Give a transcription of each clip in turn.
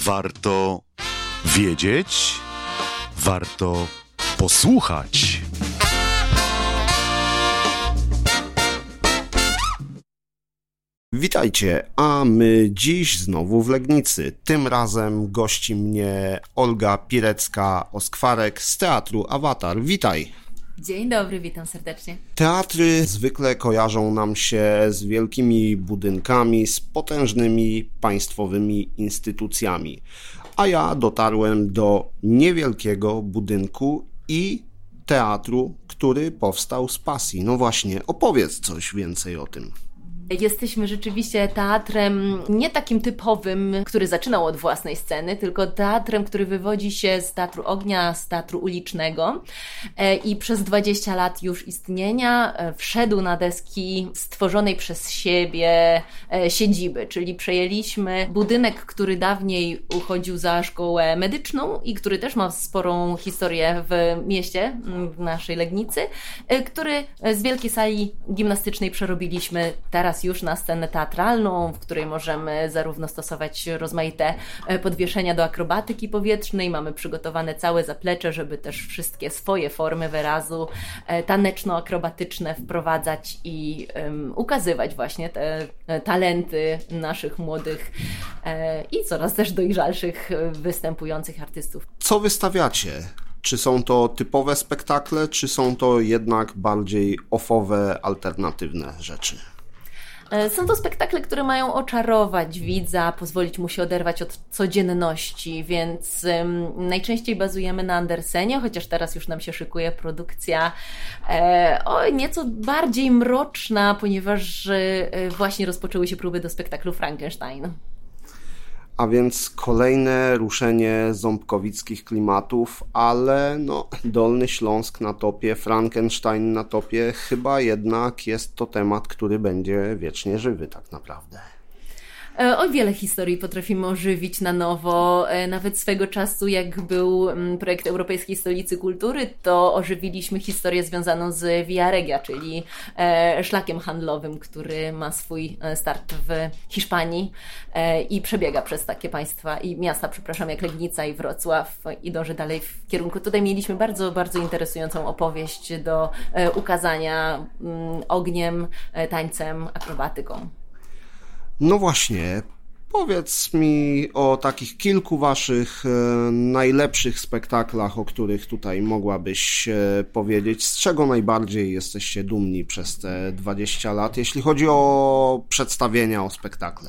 Warto wiedzieć, warto posłuchać. Witajcie, a my dziś znowu w Legnicy. Tym razem gości mnie Olga Pirecka-Oskwarek z Teatru Awatar. Witaj! Dzień dobry, witam serdecznie. Teatry zwykle kojarzą nam się z wielkimi budynkami, z potężnymi państwowymi instytucjami. A ja dotarłem do niewielkiego budynku i teatru, który powstał z pasji. No właśnie, opowiedz coś więcej o tym. Jesteśmy rzeczywiście teatrem nie takim typowym, który zaczynał od własnej sceny, tylko teatrem, który wywodzi się z Teatru Ognia, z teatru ulicznego i przez 20 lat już istnienia wszedł na deski stworzonej przez siebie siedziby, czyli przejęliśmy budynek, który dawniej uchodził za szkołę medyczną i który też ma sporą historię w mieście, w naszej Legnicy, który z wielkiej sali gimnastycznej przerobiliśmy teraz już na scenę teatralną, w której możemy zarówno stosować rozmaite podwieszenia do akrobatyki powietrznej, mamy przygotowane całe zaplecze, żeby też wszystkie swoje formy wyrazu taneczno-akrobatyczne wprowadzać i ukazywać właśnie te talenty naszych młodych i coraz też dojrzalszych występujących artystów. Co wystawiacie? Czy są to typowe spektakle, czy są to jednak bardziej offowe, alternatywne rzeczy? Są to spektakle, które mają oczarować widza, pozwolić mu się oderwać od codzienności, więc najczęściej bazujemy na Andersenie, chociaż teraz już nam się szykuje produkcja nieco bardziej mroczna, ponieważ właśnie rozpoczęły się próby do spektaklu Frankenstein. A więc kolejne ruszenie ząbkowickich klimatów, ale Dolny Śląsk na topie, Frankenstein na topie, chyba jednak jest to temat, który będzie wiecznie żywy tak naprawdę. O wiele historii potrafimy ożywić na nowo. Nawet swego czasu, jak był projekt Europejskiej Stolicy Kultury, to ożywiliśmy historię związaną z Via Regia, czyli szlakiem handlowym, który ma swój start w Hiszpanii i przebiega przez takie państwa i miasta, jak Legnica i Wrocław i dąży dalej w kierunku. Tutaj mieliśmy bardzo, bardzo interesującą opowieść do ukazania ogniem, tańcem, akrobatyką. No właśnie, powiedz mi o takich kilku waszych najlepszych spektaklach, o których tutaj mogłabyś powiedzieć. Z czego najbardziej jesteście dumni przez te 20 lat, jeśli chodzi o przedstawienia, o spektakle?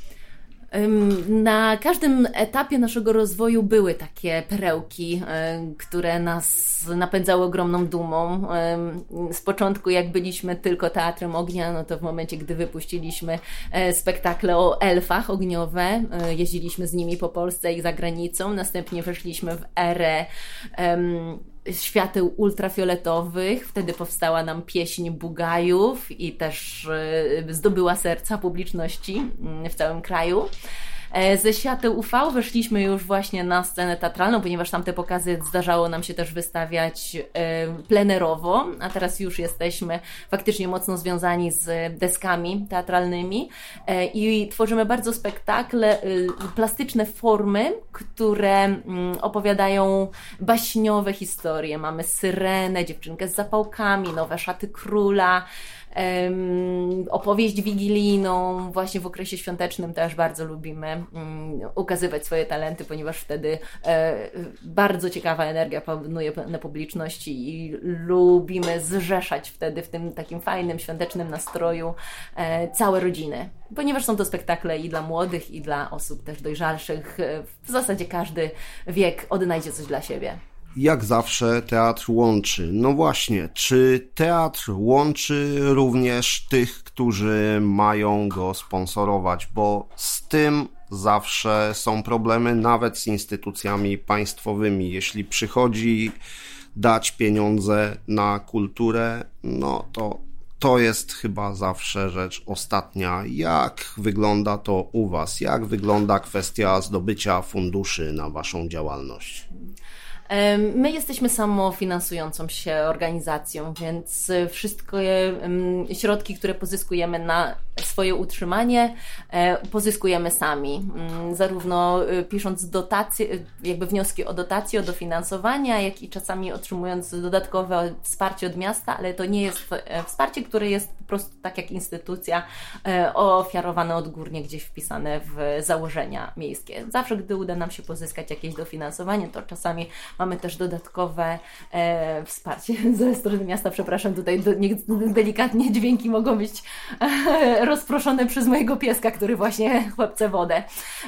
Na każdym etapie naszego rozwoju były takie perełki, które nas napędzały ogromną dumą. Z początku, jak byliśmy tylko Teatrem Ognia, no to w momencie, gdy wypuściliśmy spektakle o elfach ogniowe, jeździliśmy z nimi po Polsce i za granicą. Następnie weszliśmy w erę świateł ultrafioletowych. Wtedy powstała nam pieśń Bugajów i też zdobyła serca publiczności w całym kraju. Ze świateł UV weszliśmy już właśnie na scenę teatralną, ponieważ tamte pokazy zdarzało nam się też wystawiać plenerowo, a teraz już jesteśmy faktycznie mocno związani z deskami teatralnymi i tworzymy bardzo spektakle, plastyczne formy, które opowiadają baśniowe historie. Mamy Syrenę, Dziewczynkę z zapałkami, Nowe szaty króla, opowieść wigilijną. Właśnie w okresie świątecznym też bardzo lubimy ukazywać swoje talenty, ponieważ wtedy bardzo ciekawa energia panuje na publiczności i lubimy zrzeszać wtedy w tym takim fajnym, świątecznym nastroju całe rodziny, ponieważ są to spektakle i dla młodych, i dla osób też dojrzalszych. W zasadzie każdy wiek odnajdzie coś dla siebie. Jak zawsze teatr łączy. No właśnie, czy teatr łączy również tych, którzy mają go sponsorować? Bo z tym zawsze są problemy, nawet z instytucjami państwowymi. Jeśli przychodzi dać pieniądze na kulturę, no to jest chyba zawsze rzecz ostatnia. Jak wygląda to u was? Jak wygląda kwestia zdobycia funduszy na waszą działalność? My jesteśmy samofinansującą się organizacją, więc wszystkie środki, które pozyskujemy na swoje utrzymanie, pozyskujemy sami. Zarówno pisząc dotacje, jakby wnioski o dotacje, o dofinansowania, jak i czasami otrzymując dodatkowe wsparcie od miasta, ale to nie jest wsparcie, które jest po prostu tak jak instytucja ofiarowane odgórnie, gdzieś wpisane w założenia miejskie. Zawsze, gdy uda nam się pozyskać jakieś dofinansowanie, to czasami mamy też dodatkowe wsparcie ze strony miasta. Przepraszam, tutaj delikatnie dźwięki mogą być rozproszone przez mojego pieska, który właśnie chłepce wodę.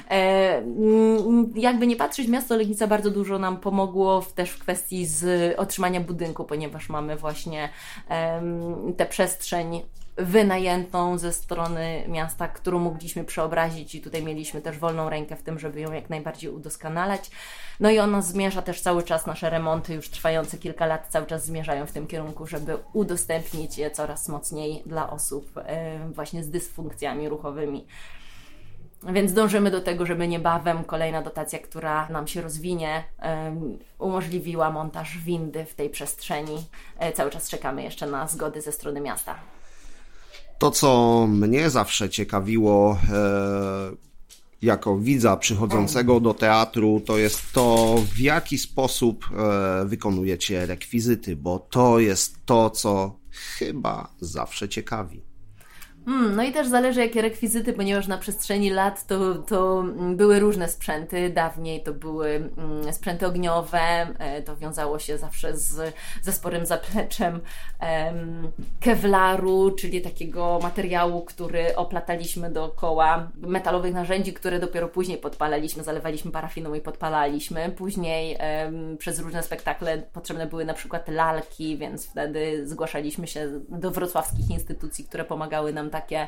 Jakby nie patrzeć, miasto Legnica bardzo dużo nam pomogło też w kwestii otrzymania budynku, ponieważ mamy właśnie tę przestrzeń wynajętą ze strony miasta, którą mogliśmy przeobrazić i tutaj mieliśmy też wolną rękę w tym, żeby ją jak najbardziej udoskonalać. No i ona zmierza też cały czas, nasze remonty już trwające kilka lat cały czas zmierzają w tym kierunku, żeby udostępnić je coraz mocniej dla osób właśnie z dysfunkcjami ruchowymi. Więc dążymy do tego, żeby niebawem kolejna dotacja, która nam się rozwinie, umożliwiła montaż windy w tej przestrzeni. Cały czas czekamy jeszcze na zgody ze strony miasta. To, co mnie zawsze ciekawiło jako widza przychodzącego do teatru, to jest to, w jaki sposób wykonujecie rekwizyty, bo to jest to, co chyba zawsze ciekawi. No i też zależy, jakie rekwizyty, ponieważ na przestrzeni lat to były różne sprzęty. Dawniej to były sprzęty ogniowe, to wiązało się zawsze ze sporym zapleczem kevlaru, czyli takiego materiału, który oplataliśmy dookoła metalowych narzędzi, które dopiero później podpalaliśmy, zalewaliśmy parafiną i podpalaliśmy. Później przez różne spektakle potrzebne były na przykład lalki, więc wtedy zgłaszaliśmy się do wrocławskich instytucji, które pomagały nam takie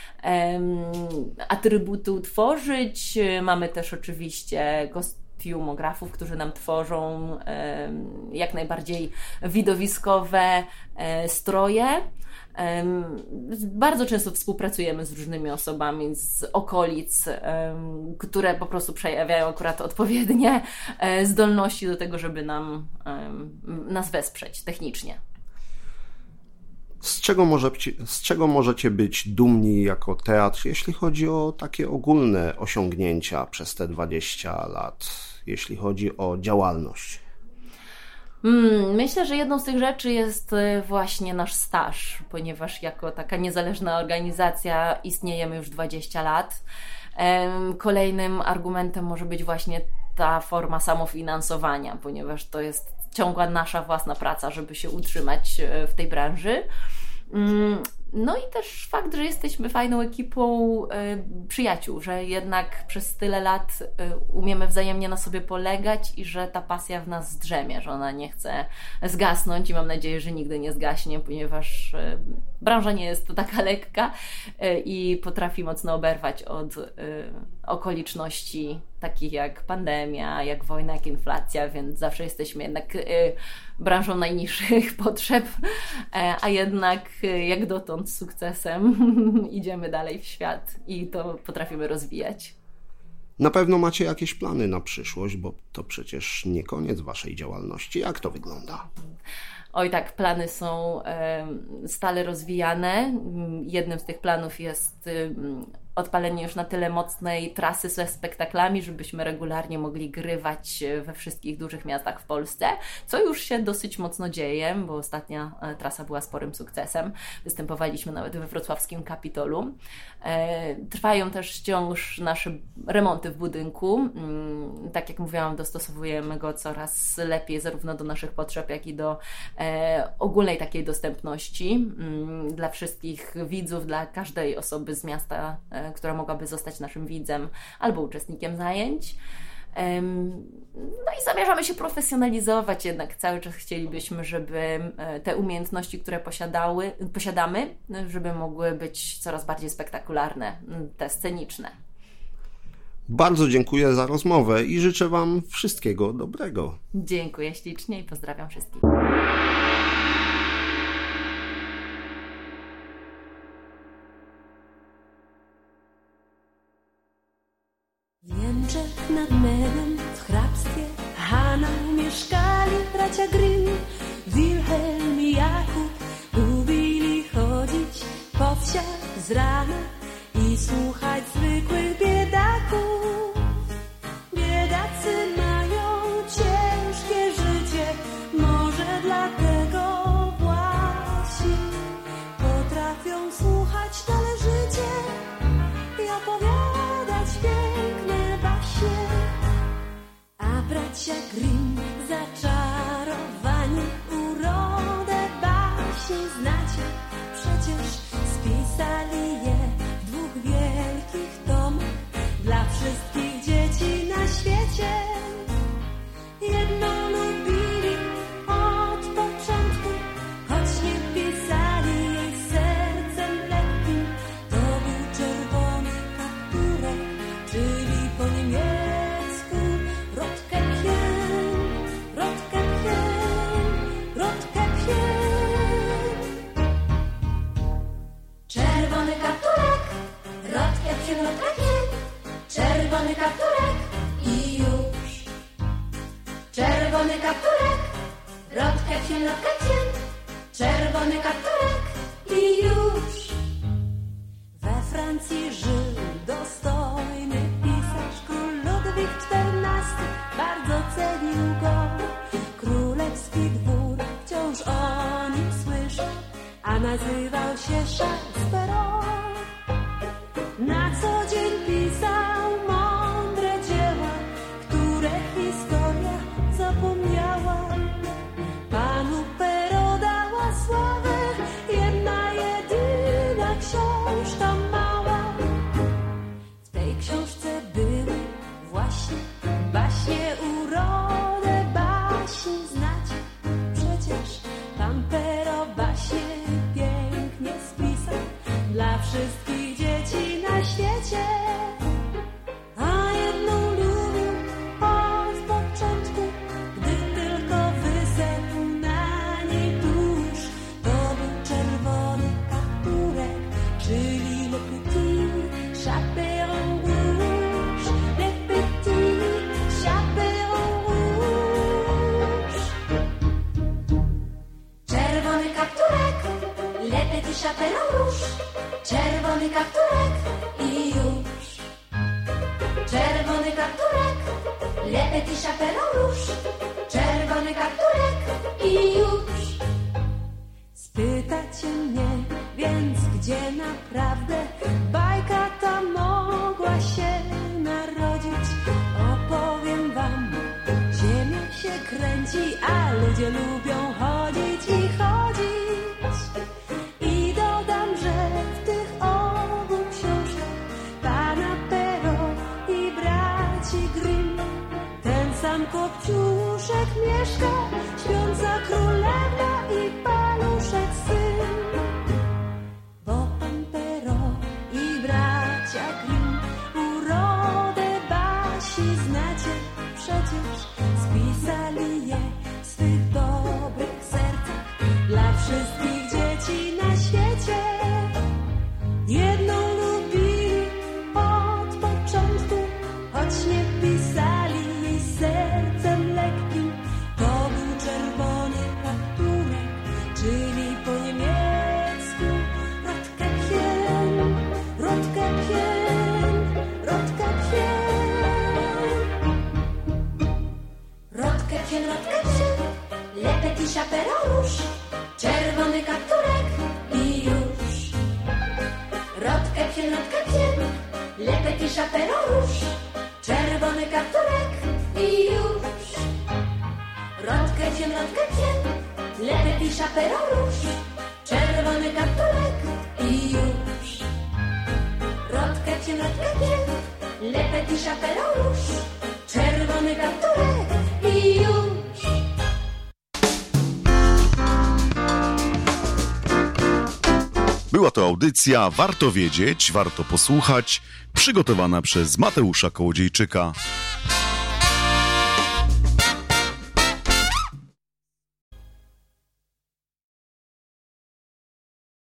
atrybuty utworzyć. Mamy też oczywiście kostiumografów, którzy nam tworzą jak najbardziej widowiskowe stroje. Bardzo często współpracujemy z różnymi osobami z okolic, które po prostu przejawiają akurat odpowiednie zdolności do tego, żeby nas wesprzeć technicznie. Z czego możecie być dumni jako teatr, jeśli chodzi o takie ogólne osiągnięcia przez te 20 lat, jeśli chodzi o działalność? Myślę, że jedną z tych rzeczy jest właśnie nasz staż, ponieważ jako taka niezależna organizacja istniejemy już 20 lat. Kolejnym argumentem może być właśnie ta forma samofinansowania, ponieważ to jest ciągła nasza własna praca, żeby się utrzymać w tej branży. No i też fakt, że jesteśmy fajną ekipą przyjaciół, że jednak przez tyle lat umiemy wzajemnie na sobie polegać i że ta pasja w nas drzemie, że ona nie chce zgasnąć i mam nadzieję, że nigdy nie zgaśnie, ponieważ branża nie jest taka lekka i potrafi mocno oberwać od okoliczności takich jak pandemia, jak wojna, jak inflacja, więc zawsze jesteśmy jednak branżą najniższych potrzeb, a jednak jak dotąd z sukcesem idziemy dalej w świat i to potrafimy rozwijać. Na pewno macie jakieś plany na przyszłość, bo to przecież nie koniec waszej działalności. Jak to wygląda? Oj tak, plany są stale rozwijane. Jednym z tych planów jest odpalenie już na tyle mocnej trasy ze spektaklami, żebyśmy regularnie mogli grywać we wszystkich dużych miastach w Polsce, co już się dosyć mocno dzieje, bo ostatnia trasa była sporym sukcesem. Występowaliśmy nawet we wrocławskim Kapitolu. Trwają też wciąż nasze remonty w budynku. Tak jak mówiłam, dostosowujemy go coraz lepiej zarówno do naszych potrzeb, jak i do ogólnej takiej dostępności dla wszystkich widzów, dla każdej osoby z miasta, która mogłaby zostać naszym widzem albo uczestnikiem zajęć. No i zamierzamy się profesjonalizować, jednak cały czas chcielibyśmy, żeby te umiejętności, które posiadamy, żeby mogły być coraz bardziej spektakularne, te sceniczne. Bardzo dziękuję za rozmowę i życzę wam wszystkiego dobrego. Dziękuję ślicznie i pozdrawiam wszystkich. W Niemczech nad Menem w hrabstwie Hanau mieszka. bracia Grimm, Wilhelm i Jakub lubili chodzić po wsiach z rana i słuchać zwykłych biedaków. Biedacy mają ciężkie życie, może dlatego właśnie potrafią słuchać należycie i opowiadać piękne baśnie. A bracia Grimm zaczarowani urodę baśni znacie, przecież spisali je w 2 wielkich tomach dla wszystkich dzieci na świecie. Jedną lubili od początku, choć nie pisali jej sercem lekkim. To był czerwony kapturek, czyli po niemiecku Rotkäppchen, Rotkäppchen, Rotkäppchen. Czerwony kapturek, Rotkäppchen, Rotkäppchen. Czerwony kapturek i już. Czerwony kapturek, Rotkäppchen, Rotkäppchen. Czerwony kapturek i już. We Francji żył dostojny pisarz, król Ludwik XIV bardzo cenił go. Królewski dwór wciąż o nim słyszy, a nazywał się Charles Perrault. Na co dzień pisał mądre dzieła, które historia zapomniała. Panu Perrault dała sławę jedna jedyna książka mała. W tej książce były właśnie baśnie, urodę baśni znacie. Przecież pan Perrault baśnie pięknie spisał dla wszystkich dzieci na świecie. A jedną lubił od początku, gdy tylko wysekł na niej tusz. To był czerwony kapturek, czyli le petit chaperon rouge, le petit chaperon rouge. Czerwony kapturek, le petit chaperon rouge. Czerwony kapturek i już. Czerwony kapturek, le petit chaperon rouge. Czerwony kapturek i już. Spytacie mnie więc, gdzie naprawdę bajka ta mogła się narodzić? Opowiem wam, ziemia się kręci, a ludzie lubią chodzić i chodzić. I dodam, że w tych obu książkach pana Perrault i braci Grimm ten sam kopciuszek mieszka, śpiąca królewna i paluszek syn. Bo pan Perrault i bracia Grimm urodę baśni znacie, przecież spisali je w swych dobrych sercach dla wszystkich dzieci na świecie. Jedną lubili od początku, choć nie pisali jej sercem lekkim. To był czerwony kapturek, czyli po niemiecku Rotkäppchen, Rotkäppchen, Rotkäppchen. Rotkäppchen, Rotkäppchen, le petit chaperon rouge. Czerwony kapturek i już. Rotkäppchen, Rotkäppchen, le petit chaperon rouge. Czerwony kapturek i już. Rotkäppchen, Rotkäppchen, le petit chaperon rouge. Czerwony kapturek i już. Rotkäppchen, Rotkäppchen, le petit chaperon rouge. Czerwony kapturek i już. Była to audycja Warto Wiedzieć, Warto Posłuchać, przygotowana przez Mateusza Kołodziejczyka.